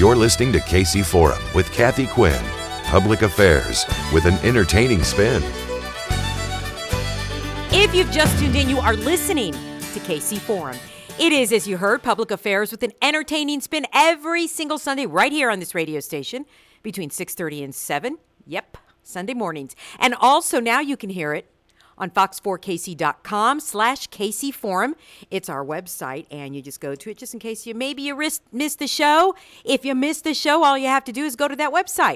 You're listening to KC Forum with Kathy Quinn. Public affairs with an entertaining spin. If you've just tuned in, you are listening to KC Forum. It is, as you heard, public affairs with an entertaining spin every single Sunday right here on this radio station between 6:30 and 7. Yep, Sunday mornings. And also now you can hear it on fox4kc.com/KC Forum. It's our website, and you just go to it just in case you missed the show. If you missed the show, all you have to do is go to that website,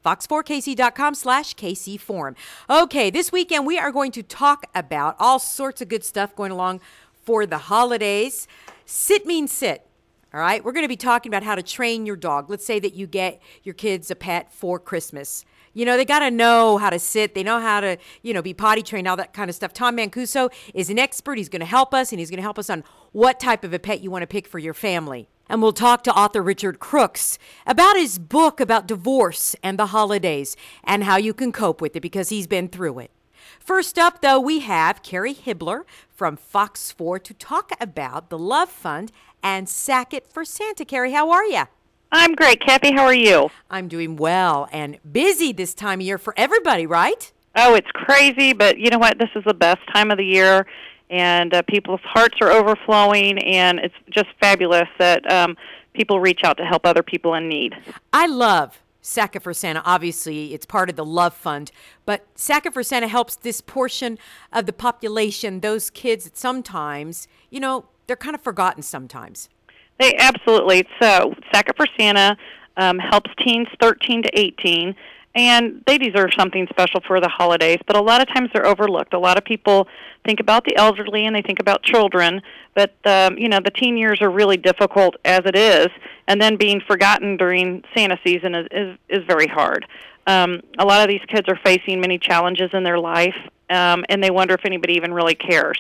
fox4kc.com/KC Forum. Okay, this weekend we are going to talk about all sorts of good stuff going along for the holidays. Sit means sit. All right, we're going to be talking about how to train your dog. Let's say that you get your kids a pet for Christmas. You know, they got to know how to sit. They know how to, be potty trained, all that kind of stuff. Tom Mancuso is an expert. He's going to help us, and he's going to help us on what type of a pet you want to pick for your family. And we'll talk to author Richard Crooks about his book about divorce and the holidays and how you can cope with it because he's been through it. First up, though, we have Carrie Hibbler from Fox 4 to talk about the Love Fund and Sack It for Santa. Carrie, how are you? I'm great. Kathy, how are you? I'm doing well and busy this time of year for everybody, right? Oh, it's crazy, but you know what? This is the best time of the year, and people's hearts are overflowing, and it's just fabulous that people reach out to help other people in need. I love Sack It for Santa. Obviously, it's part of the Love Fund, but Sack It for Santa helps this portion of the population, those kids that sometimes, they're kind of forgotten sometimes. They absolutely. So Sack It for Santa helps teens 13 to 18, and they deserve something special for the holidays, but a lot of times they're overlooked. A lot of people think about the elderly and they think about children, but the teen years are really difficult as it is, and then being forgotten during Santa season is very hard. A lot of these kids are facing many challenges in their life, and they wonder if anybody even really cares.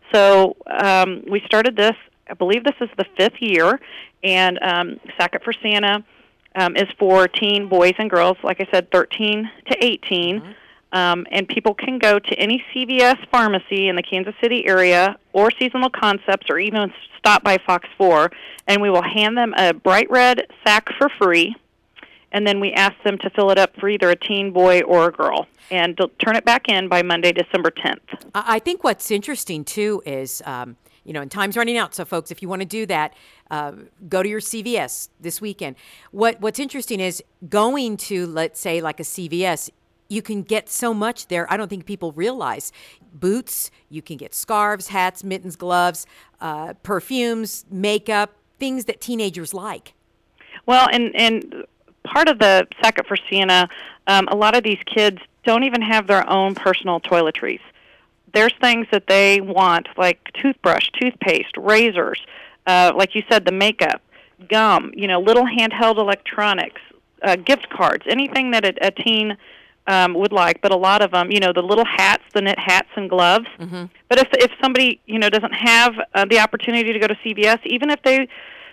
So we started this. I believe this is the 5th year, and Sack It for Santa is for teen boys and girls, like I said, 13 to 18, and people can go to any CVS pharmacy in the Kansas City area or Seasonal Concepts or even stop by Fox 4, and we will hand them a bright red sack for free, and then we ask them to fill it up for either a teen boy or a girl, and turn it back in by Monday, December 10th. I think what's interesting, too, is and time's running out, so folks, if you want to do that, go to your CVS this weekend. What's interesting is going to, let's say, like a CVS, you can get so much there. I don't think people realize. Boots, you can get scarves, hats, mittens, gloves, perfumes, makeup, things that teenagers like. Well, and part of the Sack It for Santa, a lot of these kids don't even have their own personal toiletries. There's things that they want, like toothbrush, toothpaste, razors, like you said, the makeup, gum, little handheld electronics, gift cards, anything that a teen would like. But a lot of them, the little hats, the knit hats and gloves. Mm-hmm. But if somebody, doesn't have the opportunity to go to CVS, even if they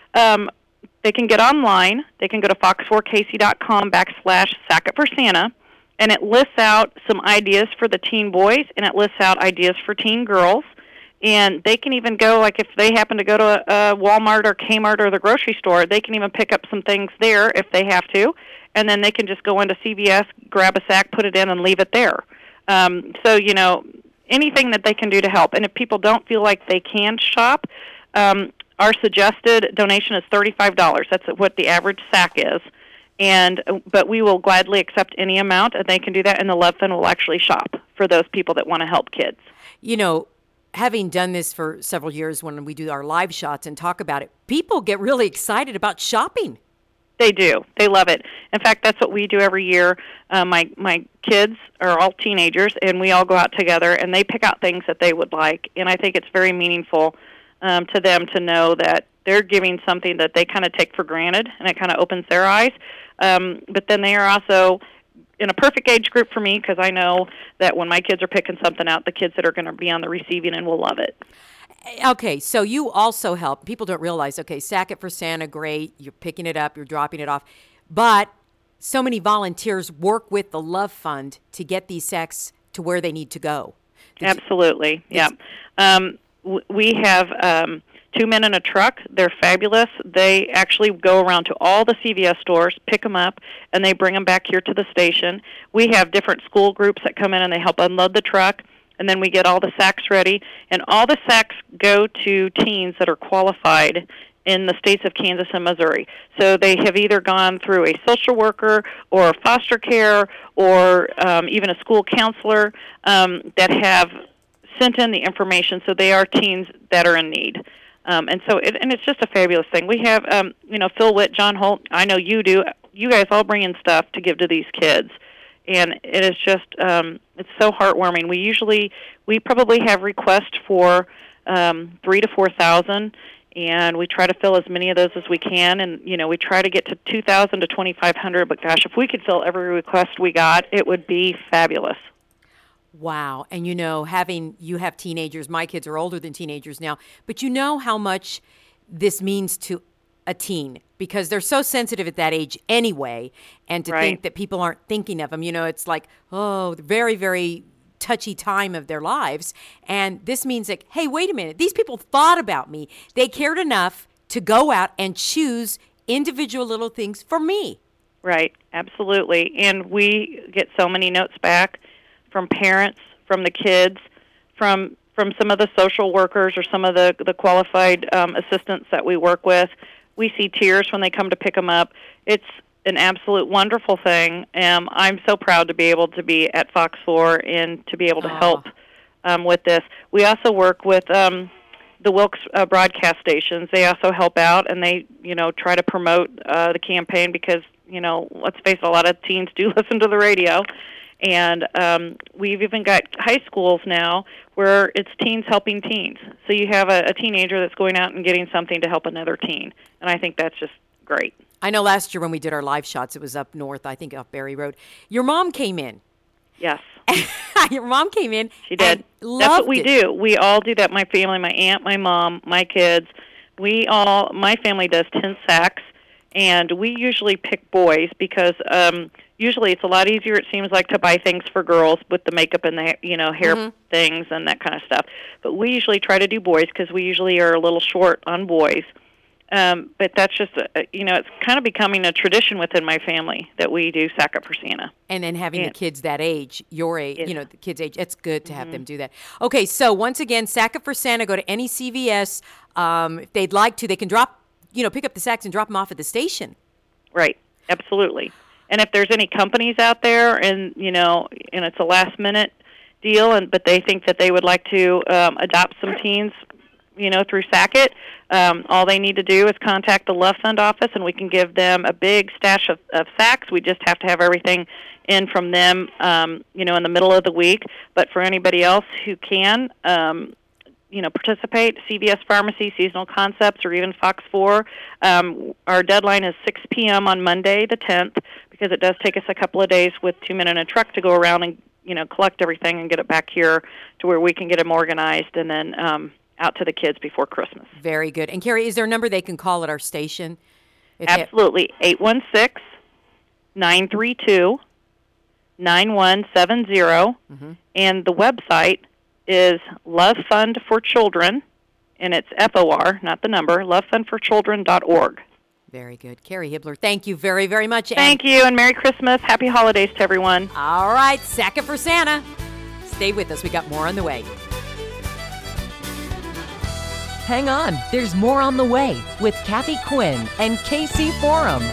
can get online, they can go to fox4kc.com/Sack It for Santa. And it lists out some ideas for the teen boys, and it lists out ideas for teen girls. And they can even go, like if they happen to go to a Walmart or Kmart or the grocery store, they can even pick up some things there if they have to. And then they can just go into CVS, grab a sack, put it in, and leave it there. So, anything that they can do to help. And if people don't feel like they can shop, our suggested donation is $35. That's what the average sack is. But we will gladly accept any amount, and they can do that, and the Love Fund will actually shop for those people that want to help kids. Having done this for several years when we do our live shots and talk about it, people get really excited about shopping. They do. They love it. In fact, that's what we do every year. My kids are all teenagers, and we all go out together, and they pick out things that they would like, and I think it's very meaningful to them to know that they're giving something that they kind of take for granted, and it kind of opens their eyes. But then they are also in a perfect age group for me because I know that when my kids are picking something out, the kids that are going to be on the receiving end will love it. Okay, so you also help. People don't realize, Sack It for Santa, great. You're picking it up, you're dropping it off. But so many volunteers work with the Love Fund to get these sacks to where they need to go. Absolutely, yeah. We have 2 Men in a Truck, they're fabulous. They actually go around to all the CVS stores, pick them up, and they bring them back here to the station. We have different school groups that come in and they help unload the truck, and then we get all the sacks ready. And all the sacks go to teens that are qualified in the states of Kansas and Missouri. So they have either gone through a social worker or foster care or even a school counselor that have sent in the information, so they are teens that are in need. And it's just a fabulous thing. We have, Phil Witt, John Holt, I know you do. You guys all bring in stuff to give to these kids. And it is just, it's so heartwarming. We probably have requests for 3,000 to 4,000, and we try to fill as many of those as we can. And, we try to get to 2,000 to 2,500, but gosh, if we could fill every request we got, it would be fabulous. Wow. And you have teenagers, my kids are older than teenagers now, but you know how much this means to a teen because they're so sensitive at that age anyway. And to think that people aren't thinking of them, it's like, the very, very touchy time of their lives. And this means like, hey, wait a minute. These people thought about me. They cared enough to go out and choose individual little things for me. Right. Absolutely. And we get so many notes back from parents, from the kids, from some of the social workers or some of the qualified assistants that we work with. We see tears when they come to pick them up. It's an absolute wonderful thing. I'm so proud to be able to be at Fox 4 and to be able to help with this. We also work with the Wilkes broadcast stations. They also help out, and they try to promote the campaign because, let's face it, a lot of teens do listen to the radio. And we've even got high schools now where it's teens helping teens. So you have a teenager that's going out and getting something to help another teen. And I think that's just great. I know last year when we did our live shots, it was up north, I think up Berry Road. Your mom came in. Yes. Your mom came in. She did. That's what we do. We all do that. My family, my aunt, my mom, my kids. My family does 10 sacks. And we usually pick boys because usually it's a lot easier, it seems like, to buy things for girls with the makeup and the hair things and that kind of stuff. But we usually try to do boys because we usually are a little short on boys. But that's just, it's kind of becoming a tradition within my family that we do Sack Up for Santa. And then having the kids that age, your age, the kids' age, it's good to have them do that. Okay, so once again, Sack Up for Santa, go to any CVS. If they'd like to, they can pick up the sacks and drop them off at the station. Right, absolutely. And if there's any companies out there and it's a last-minute deal, but they think that they would like to adopt some teens, through SACIT, all they need to do is contact the Love Fund office, and we can give them a big stash of sacks. We just have to have everything in from them, in the middle of the week. But for anybody else who can, participate, CVS Pharmacy, Seasonal Concepts, or even Fox 4. Our deadline is 6 p.m. on Monday the 10th because it does take us a couple of days with 2 Men in a Truck to go around and, collect everything and get it back here to where we can get them organized and then out to the kids before Christmas. Very good. And, Carrie, is there a number they can call at our station? Absolutely. 816-932-9170. And the website is Love Fund for Children, and it's FOR, not the number, lovefundforchildren.org. Very good. Carrie Hibbler, thank you very, very much. Thank you, and Merry Christmas. Happy holidays to everyone. All right, Sack It for Santa. Stay with us. We got more on the way. Hang on. There's more on the way with Kathy Quinn and KC Forum.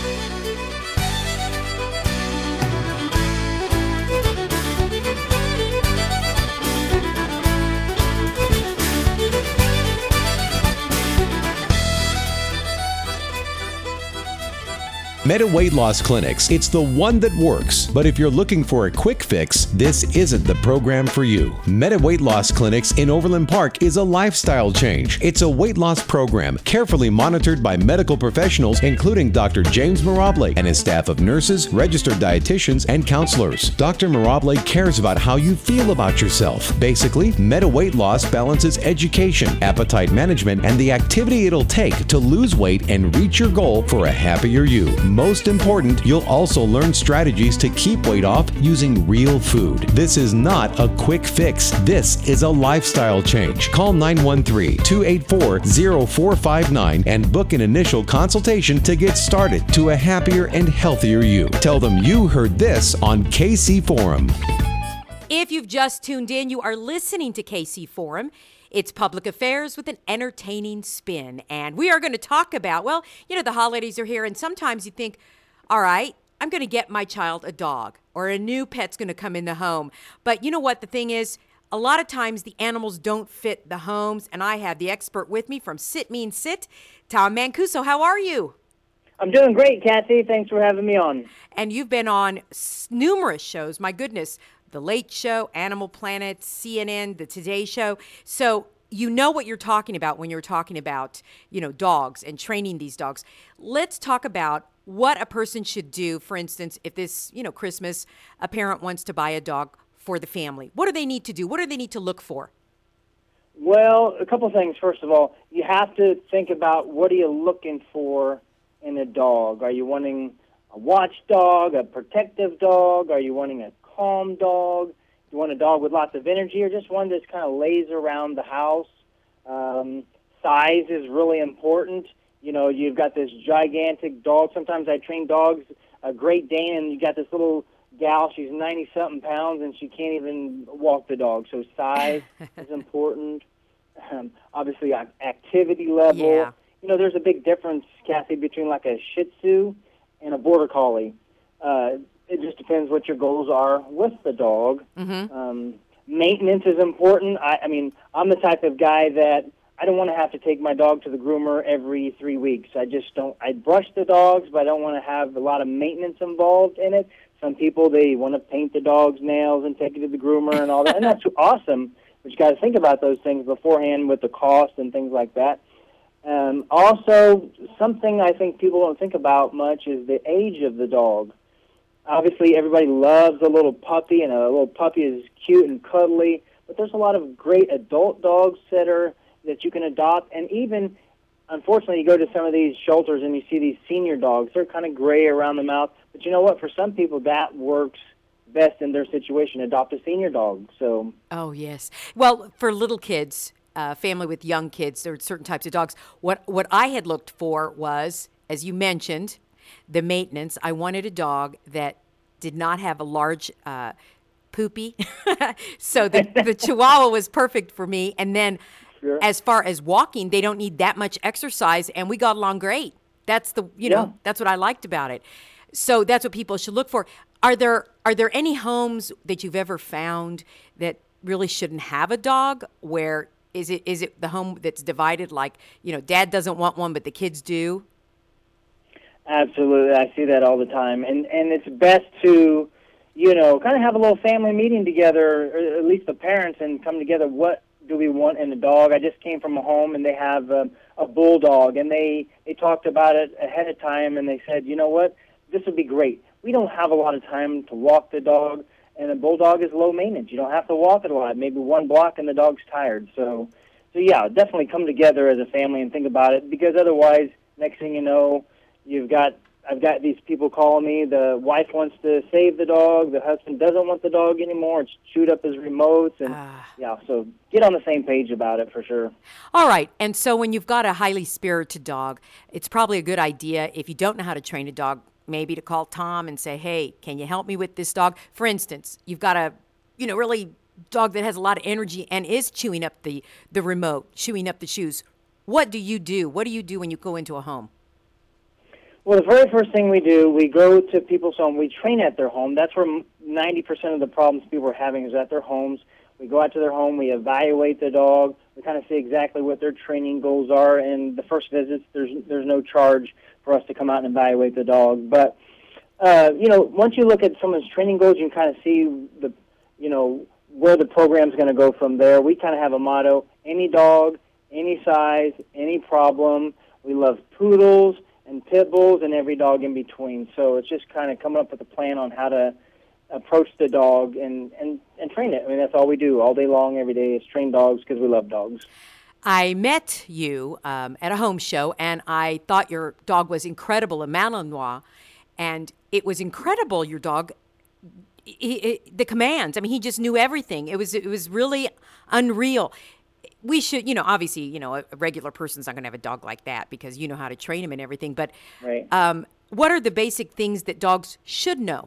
Meta Weight Loss Clinics, it's the one that works. But if you're looking for a quick fix, this isn't the program for you. Meta Weight Loss Clinics in Overland Park is a lifestyle change. It's a weight loss program carefully monitored by medical professionals, including Dr. James Mirable and his staff of nurses, registered dietitians, and counselors. Dr. Mirable cares about how you feel about yourself. Basically, Meta Weight Loss balances education, appetite management, and the activity it'll take to lose weight and reach your goal for a happier you. most important, you'll also learn strategies to keep weight off using real food. This is not a quick fix. This is a lifestyle change. Call 913-284-0459 and book an initial consultation to get started to a happier and healthier you. Tell them you heard this on KC Forum. If you've just tuned in, you are listening to KC Forum. It's public affairs with an entertaining spin. And we are going to talk about, well, the holidays are here, and sometimes you think, all right, I'm going to get my child a dog, or a new pet's going to come in the home. But you know what the thing is? A lot of times the animals don't fit the homes, and I have the expert with me from Sit Means Sit, Tom Mancuso. How are you? I'm doing great, Kathy. Thanks for having me on. And you've been on numerous shows, my goodness. The Late Show, Animal Planet, CNN, The Today Show. So you know what you're talking about when you're talking about, dogs and training these dogs. Let's talk about what a person should do. For instance, if this, Christmas, a parent wants to buy a dog for the family. What do they need to do? What do they need to look for? Well, a couple things. First of all, you have to think about what are you looking for in a dog. Are you wanting a watchdog, a protective dog? Are you wanting a calm dog? You want a dog with lots of energy, or just one that's kind of lays around the house? Size is really important. You've got this gigantic dog. Sometimes I train dogs, a Great Dane, and you got this little gal. She's 90-something pounds, and she can't even walk the dog. So size is important. Obviously, activity level. Yeah. There's a big difference, Kathy, between like a Shih Tzu and a Border Collie. It just depends what your goals are with the dog. Mm-hmm. Maintenance is important. I'm the type of guy that I don't want to have to take my dog to the groomer every 3 weeks. I just don't. I brush the dogs, but I don't want to have a lot of maintenance involved in it. Some people, they want to paint the dog's nails and take it to the groomer and all that, and that's awesome. But you got to think about those things beforehand with the cost and things like that. Also, something I think people don't think about much is the age of the dog. Obviously, everybody loves a little puppy, and a little puppy is cute and cuddly, but there's a lot of great adult dogs that you can adopt, and even, unfortunately, you go to some of these shelters and you see these senior dogs. They're kind of gray around the mouth, but you know what? For some people, that works best in their situation. Adopt a senior dog. So. Oh, yes. Well, for little kids, family with young kids, there are certain types of dogs. What I had looked for was, as you mentioned, the maintenance. I wanted a dog that did not have a large poopy. So the Chihuahua was perfect for me. And then as far as walking, they don't need that much exercise, and we got along great. That's that's what I liked about it. So that's what people should look for. Are there any homes that you've ever found that really shouldn't have a dog? Where is it the home that's divided, like, dad doesn't want one, but the kids do? Absolutely. I see that all the time. And it's best to, kind of have a little family meeting together, or at least the parents, and come together. What do we want in a dog? I just came from a home, and they have a bulldog, and they talked about it ahead of time, and they said, you know what, this would be great. We don't have a lot of time to walk the dog, and a bulldog is low maintenance. You don't have to walk it a lot, maybe one block, and the dog's tired. So yeah, definitely come together as a family and think about it, because otherwise, next thing you know, I've got these people calling me. The wife wants to save the dog. The husband doesn't want the dog anymore. It's chewed up his remotes. And so get on the same page about it for sure. All right. And so when you've got a highly spirited dog, it's probably a good idea, if you don't know how to train a dog, maybe to call Tom and say, hey, can you help me with this dog? For instance, you've got a, really dog that has a lot of energy and is chewing up the remote, chewing up the shoes. What do you do? What do you do when you go into a home? Well, the very first thing we do, we go to people's home. We train at their home. That's where 90% of the problems people are having is at their homes. We go out to their home. We evaluate the dog. We kind of see exactly what their training goals are. And the first visits, there's no charge for us to come out and evaluate the dog. But, once you look at someone's training goals, you can kind of see where the program's going to go from there. We kind of have a motto: any dog, any size, any problem. We love poodles and pit bulls and every dog in between. So it's just kind of coming up with a plan on how to approach the dog and train it. I mean, that's all we do all day long, every day, is train dogs because we love dogs. I met you at a home show, and I thought your dog was incredible, a Malinois. and it was incredible. Your dog, the commands. I mean, he just knew everything. It was really unreal. We should, obviously, a regular person's not going to have a dog like that because you know how to train him and everything. But Right. What are the basic things that dogs should know?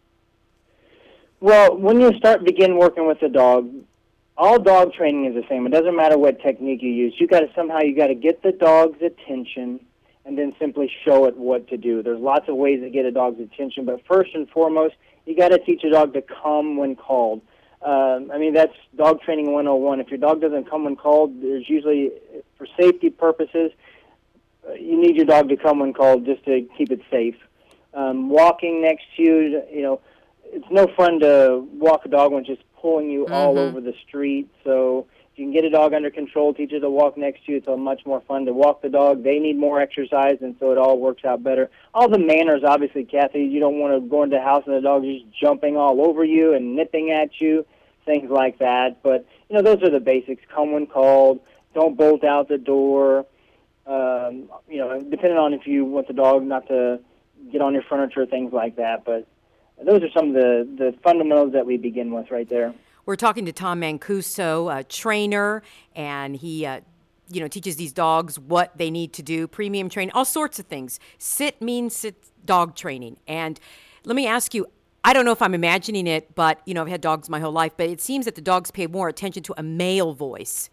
Well, when you begin working with a dog, all dog training is the same. It doesn't matter what technique you use. You got to get the dog's attention and then simply show it what to do. There's lots of ways to get a dog's attention, but first and foremost, you got to teach a dog to come when called. That's dog training 101. If your dog doesn't come when called, there's usually, for safety purposes, you need your dog to come when called just to keep it safe. Walking next to you, it's no fun to walk a dog when it's just pulling you all over the street. So if you can get a dog under control, teach it to walk next to you, it's much more fun to walk the dog. They need more exercise, and so it all works out better. All the manners, obviously, Kathy, you don't want to go into the house and the dog's just jumping all over you and nipping at you, things like that. But, those are the basics. Come when called. Don't bolt out the door. Depending on if you want the dog not to get on your furniture, things like that. But those are some of the fundamentals that we begin with right there. We're talking to Tom Mancuso, a trainer, and he, teaches these dogs what they need to do, premium training, all sorts of things. Sit means sit dog training. And let me ask you, I don't know if I'm imagining it, but, I've had dogs my whole life, but it seems that the dogs pay more attention to a male voice.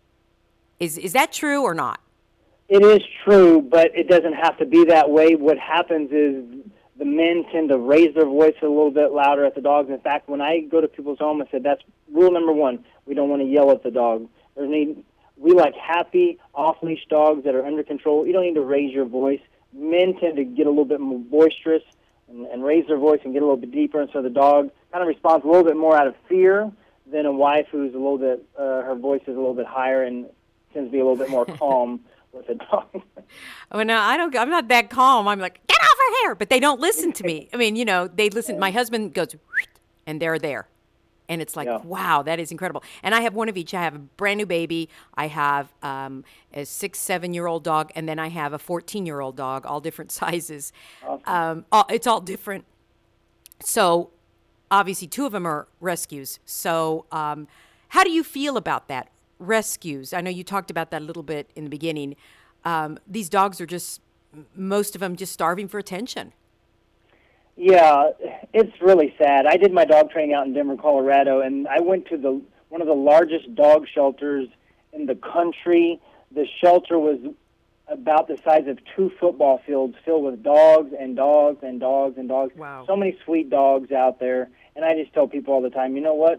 Is that true or not? It is true, but it doesn't have to be that way. What happens is the men tend to raise their voice a little bit louder at the dogs. In fact, when I go to people's home, I said that's rule number one. We don't want to yell at the dog. We like happy, off-leash dogs that are under control. You don't need to raise your voice. Men tend to get a little bit more boisterous and raise their voice and get a little bit deeper, and so the dog kind of responds a little bit more out of fear than a wife who's a little bit, her voice is a little bit higher and tends to be a little bit more calm with a dog. Oh, no, I'm not that calm. I'm like, get off her hair. But they don't listen to me. I mean, they listen. My husband goes, and they're there. And it's like, wow, that is incredible. And I have one of each. I have a brand new baby. I have a 6-7-year-old dog. And then I have a 14-year-old dog, all different sizes. Awesome. It's all different. So obviously 2 of them are rescues. So how do you feel about that? Rescues. I know you talked about that a little bit in the beginning. These dogs are most of them just starving for attention. Yeah, it's really sad. I did my dog training out in Denver, Colorado, and I went to one of the largest dog shelters in the country. The shelter was about the size of 2 football fields filled with dogs and dogs and dogs and dogs. Wow. So many sweet dogs out there. And I just tell people all the time, you know what?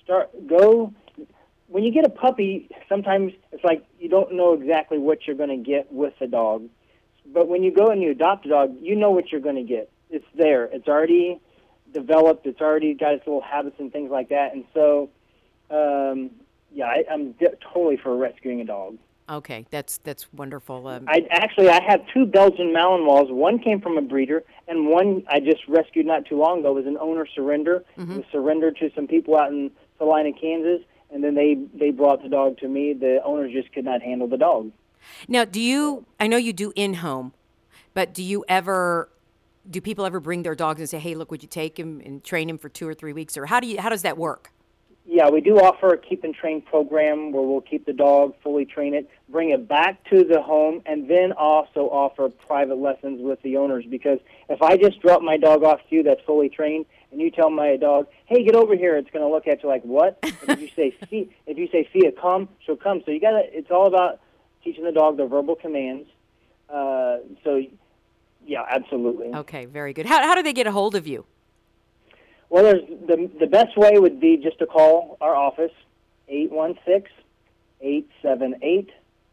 When you get a puppy, sometimes it's like you don't know exactly what you're going to get with the dog. But when you go and you adopt a dog, you know what you're going to get. It's there. It's already developed. It's already got its little habits and things like that. And so, I'm totally for rescuing a dog. Okay, that's wonderful. I have 2 Belgian Malinois. One came from a breeder, and one I just rescued not too long ago. It was an owner surrender. It was surrendered to some people out in Salina, Kansas, and then they brought the dog to me. The owners just could not handle the dog. Now, I know you do in-home, but do people ever bring their dogs and say, hey, look, would you take him and train him for 2 or 3 weeks? Or how does that work? Yeah, we do offer a keep and train program where we'll keep the dog, fully train it, bring it back to the home, and then also offer private lessons with the owners. Because if I just drop my dog off to you that's fully trained, and you tell my dog, hey, get over here, it's going to look at you like, what? If you say, Fia, come, she'll come. So it's all about teaching the dog the verbal commands. Yeah, absolutely. Okay, very good. How do they get a hold of you? Well, the best way would be just to call our office, 816-878-4878.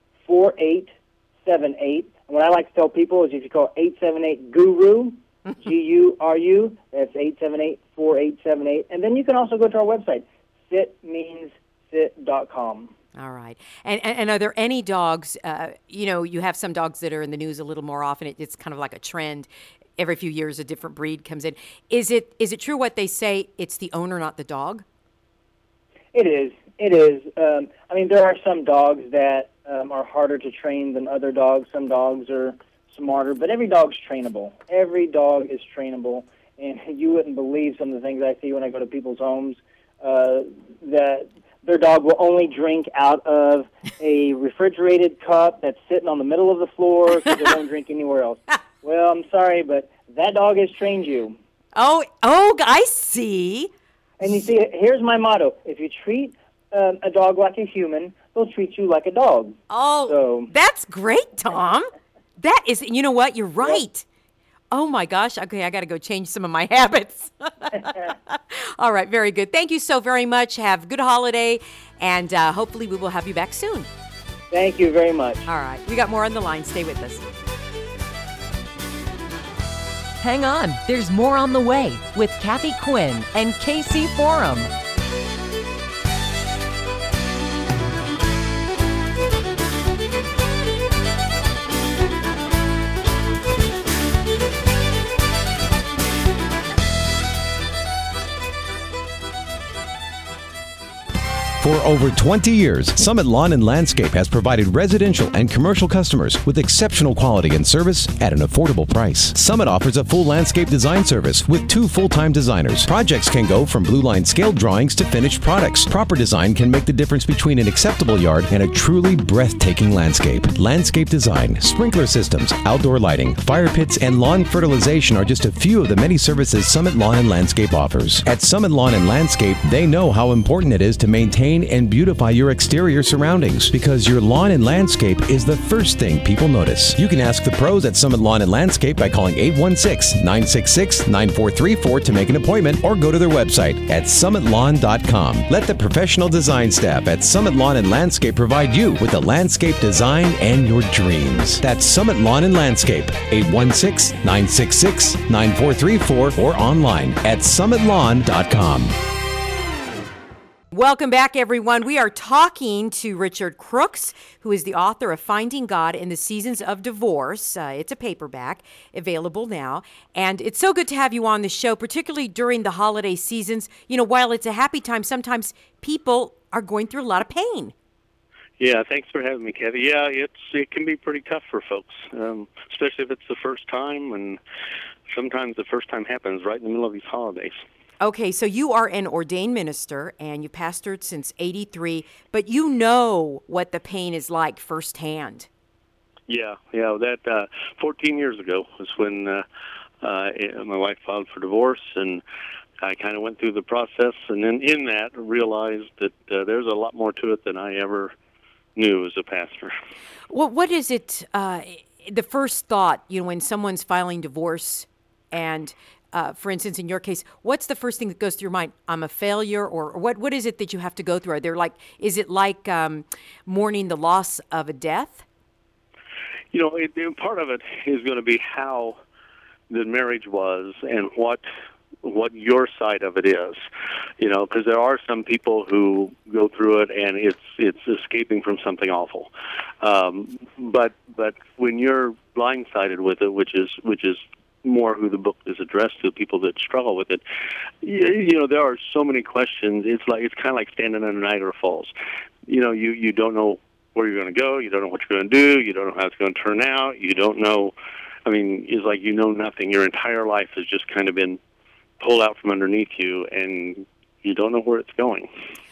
And what I like to tell people is if you call 878-GURU, G-U-R-U, that's 878-4878. And then you can also go to our website, sitmeansit.com. All right. And are there any dogs, you have some dogs that are in the news a little more often. It's kind of like a trend. Every few years, a different breed comes in. Is it true what they say? It's the owner, not the dog? It is. There are some dogs that are harder to train than other dogs. Some dogs are smarter, but every dog's trainable. Every dog is trainable, and you wouldn't believe some of the things I see when I go to people's homes, that their dog will only drink out of a refrigerated cup that's sitting on the middle of the floor because they won't drink anywhere else. Well, I'm sorry, but that dog has trained you. Oh, I see. And you see, here's my motto. If you treat a dog like a human, they'll treat you like a dog. Oh, So- that's great, Tom. That is, you know what? You're right. Oh, my gosh. Okay, I got to go change some of my habits. All right, very good. Thank you so very much. Have a good holiday, and hopefully we will have you back soon. Thank you very much. All right, we got more on the line. Stay with us. Hang on, there's more on the way with Kathy Quinn and KC Forum. For over 20 years, Summit Lawn and Landscape has provided residential and commercial customers with exceptional quality and service at an affordable price. Summit offers a full landscape design service with 2 full-time designers. Projects can go from blue line scale drawings to finished products. Proper design can make the difference between an acceptable yard and a truly breathtaking landscape. Landscape design, sprinkler systems, outdoor lighting, fire pits, and lawn fertilization are just a few of the many services Summit Lawn and Landscape offers. At Summit Lawn and Landscape, they know how important it is to maintain and beautify your exterior surroundings, because your lawn and landscape is the first thing people notice. You can ask the pros at Summit Lawn and Landscape by calling 816-966-9434 to make an appointment, or go to their website at summitlawn.com. Let the professional design staff at Summit Lawn and Landscape provide you with the landscape design and your dreams. That's Summit Lawn and Landscape, 816-966-9434, or online at summitlawn.com. Welcome back, everyone. We are talking to Richard Crooks, who is the author of Finding God in the Seasons of Divorce. It's a paperback available now. And it's so good to have you on the show, particularly during the holiday seasons. You know, while it's a happy time, sometimes people are going through a lot of pain. Yeah, thanks for having me, Kathy. Yeah, it can be pretty tough for folks, especially if it's the first time, and sometimes the first time happens right in the middle of these holidays. Okay, so you are an ordained minister, and you pastored since '83, but you know what the pain is like firsthand. Yeah, that 14 years ago was when my wife filed for divorce, and I kind of went through the process, and then in that realized that there's a lot more to it than I ever knew as a pastor. Well, what is it, the first thought, you know, when someone's filing divorce, and for instance, in your case, what's the first thing that goes through your mind? I'm a failure, or what is it that you have to go through? Is it like mourning the loss of a death? You know, part of it is going to be how the marriage was and what your side of it is. You know, because there are some people who go through it and it's escaping from something awful. But when you're blindsided with it, which is more who the book is addressed to, people that struggle with it. You know, there are so many questions. It's kind of like standing under Niagara Falls. You know, you don't know where you're going to go. You don't know what you're going to do. You don't know how it's going to turn out. You don't know. I mean, it's like you know nothing. Your entire life has just kind of been pulled out from underneath you, and you don't know where it's going.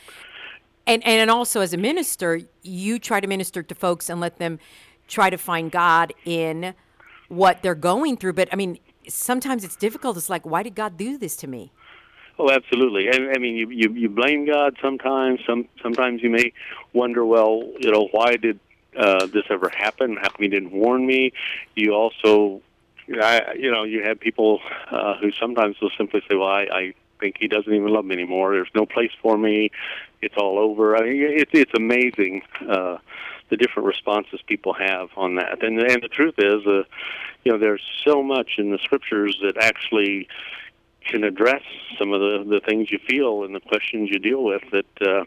And also, as a minister, you try to minister to folks and let them try to find God in what they're going through. But I mean, sometimes it's difficult. It's like, why did God do this to me? Oh, absolutely. I mean, you blame God sometimes. Sometimes you may wonder, well, you know, why did this ever happen? How come He didn't warn me? You also, you have people who sometimes will simply say, well, I think He doesn't even love me anymore. There's no place for me. It's all over. I mean, it's amazing the different responses people have on that. And the truth is, there's so much in the Scriptures that actually can address some of the things you feel and the questions you deal with that,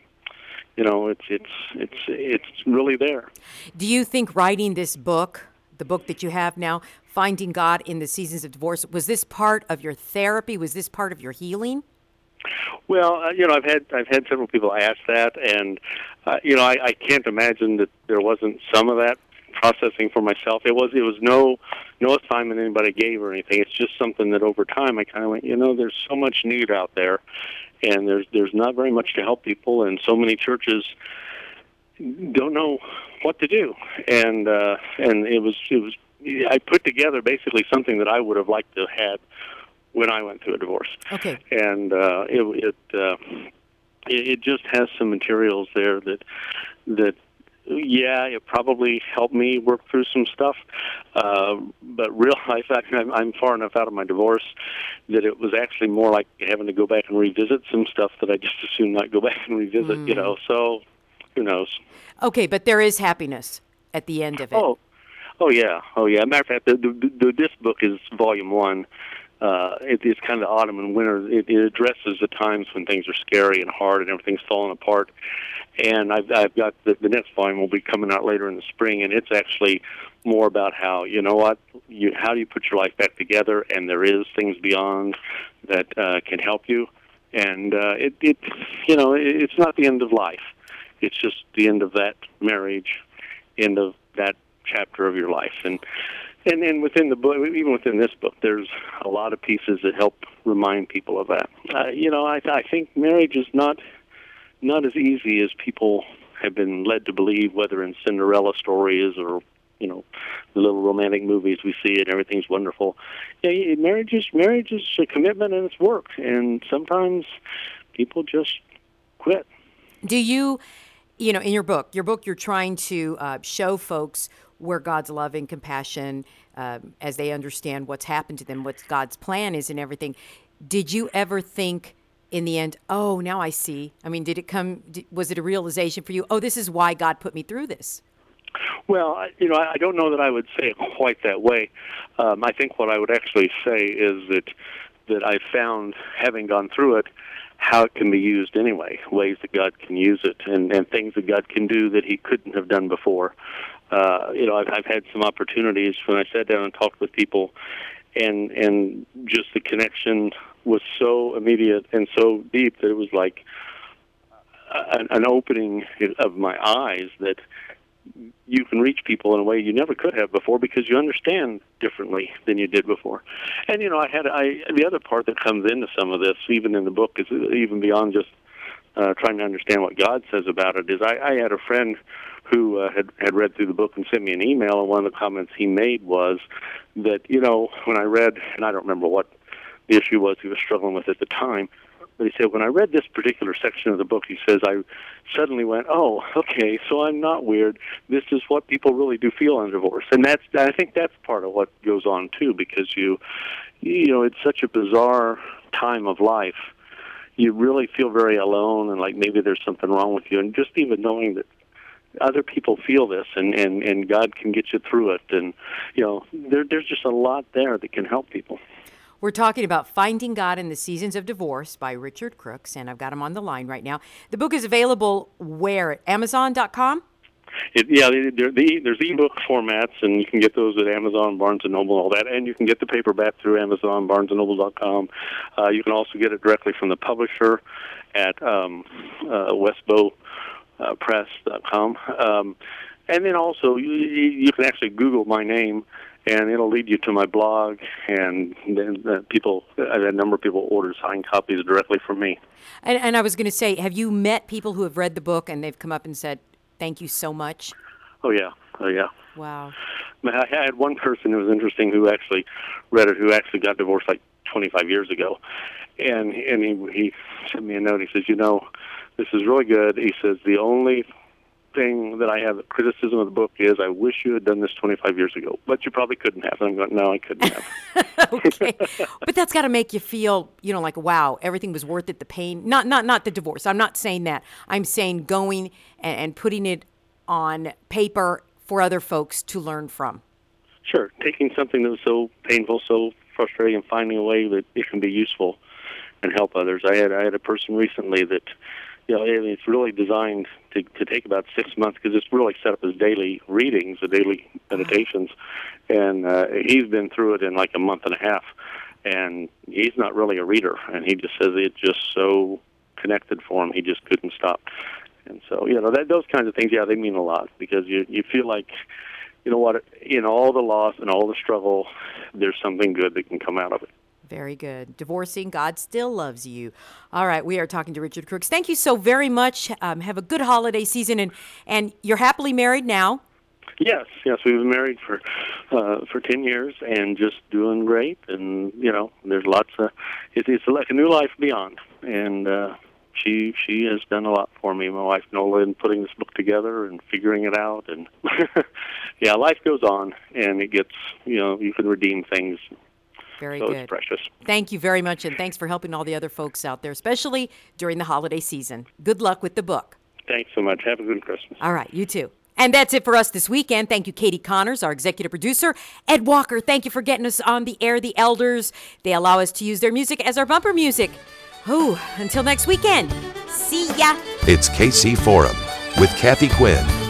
it's really there. Do you think writing this book, the book that you have now, Finding God in the Seasons of Divorce, was this part of your therapy? Was this part of your healing? Well, I've had several people ask that, and I can't imagine that there wasn't some of that processing for myself. It was no assignment anybody gave or anything. It's just something that over time I kind of went, there's so much need out there, and there's not very much to help people, and so many churches don't know what to do. And it was I put together basically something that I would have liked to have had when I went through a divorce. Okay. And it just has some materials there that it probably helped me work through some stuff. But real life, I'm far enough out of my divorce that it was actually more like having to go back and revisit some stuff that I just as soon not go back and revisit, so who knows? Okay, but there is happiness at the end of it. Oh yeah. Matter of fact, this book is volume 1. It's kind of autumn and winter. It addresses the times when things are scary and hard and everything's falling apart. And I've got the next volume will be coming out later in the spring, and it's actually more about how how do you put your life back together, and there is things beyond that can help you. And it's not the end of life. It's just the end of that marriage, end of that chapter of your life. And then within the book, even within this book, there's a lot of pieces that help remind people of that. I think marriage is not as easy as people have been led to believe, whether in Cinderella stories or the little romantic movies we see and everything's wonderful. Yeah, marriage is a commitment and it's work, and sometimes people just quit. Do you, in your book, you're trying to show folks where God's love and compassion, as they understand what's happened to them, what God's plan is and everything. Did you ever think in the end, oh, now I see? I mean, was it a realization for you, oh, this is why God put me through this? Well, I don't know that I would say it quite that way. I think what I would actually say is that I found, having gone through it, how it can be used anyway, ways that God can use it, and things that God can do that he couldn't have done before. I've had some opportunities when I sat down and talked with people, and just the connection was so immediate and so deep that it was like an opening of my eyes that you can reach people in a way you never could have before because you understand differently than you did before. And the other part that comes into some of this, even in the book, is even beyond just trying to understand what God says about it. Is I had a friend who had read through the book and sent me an email, and one of the comments he made was that when I read, and I don't remember what the issue was he was struggling with at the time, but he said, when I read this particular section of the book, he says, I suddenly went, oh, okay, so I'm not weird. This is what people really do feel in divorce. And I think that's part of what goes on, too, because it's such a bizarre time of life. You really feel very alone and like maybe there's something wrong with you. And just even knowing that other people feel this and God can get you through it. And, there's just a lot there that can help people. We're talking about Finding God in the Seasons of Divorce by Richard Crooks, and I've got him on the line right now. The book is available where? At Amazon.com? There's ebook formats, and you can get those at Amazon, Barnes & Noble, all that, and you can get the paperback through Amazon, BarnesandNoble.com. You can also get it directly from the publisher at WestbowPress.com. And then also, you can actually Google my name, and it'll lead you to my blog, and then I've had a number of people order signed copies directly from me. And I was going to say, have you met people who have read the book and they've come up and said, thank you so much? Oh, yeah. Wow. I had one person who was interesting who actually read it, who actually got divorced like 25 years ago. And he sent me a note. He says, this is really good. He says, the only thing that I have criticism of the book is I wish you had done this 25 years ago, but you probably couldn't have. And I'm going, no, I couldn't have. Okay. But that's got to make you feel, like, wow, everything was worth it, the pain. Not the divorce. I'm not saying that. I'm saying going and putting it on paper for other folks to learn from. Sure. Taking something that was so painful, so frustrating, and finding a way that it can be useful and help others. I had a person recently that, it's really designed to take about 6 months because it's really set up as daily readings, the daily meditations, and he's been through it in like a month and a half, and he's not really a reader, and he just says it's just so connected for him, he just couldn't stop. And so, those kinds of things, they mean a lot because you feel like you know what, in all the loss and all the struggle, there's something good that can come out of it. Very good. Divorcing, God still loves you. All right, we are talking to Richard Crooks. Thank you so very much. Have a good holiday season, and you're happily married now? Yes, we've been married for 10 years and just doing great. And there's lots of it's like a new life beyond. And she has done a lot for me, my wife Nola, in putting this book together and figuring it out. And yeah, life goes on, and it gets you can redeem things. Very so good. It's precious. Thank you very much, and thanks for helping all the other folks out there, especially during the holiday season. Good luck with the book. Thanks so much. Have a good Christmas. All right, you too. And that's it for us this weekend. Thank you, Katie Connors, our executive producer. Ed Walker, thank you for getting us on the air. The Elders, they allow us to use their music as our bumper music. Until next weekend. See ya. It's KC Forum with Kathy Quinn.